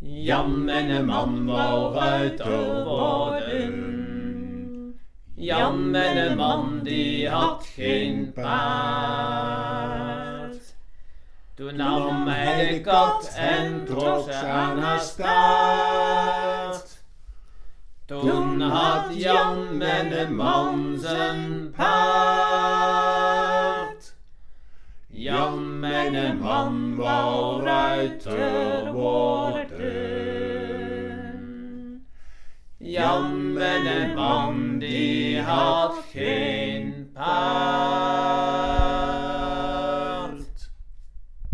Jan mijn man wou ruiter worden. Jan mijn man die had geen paard. Toen nam hij de kat en trok ze aan haar staart. Toen had Jan mijn man zijn paard. Jan mijn man wou ruiter worden. Jan mijn man die had geen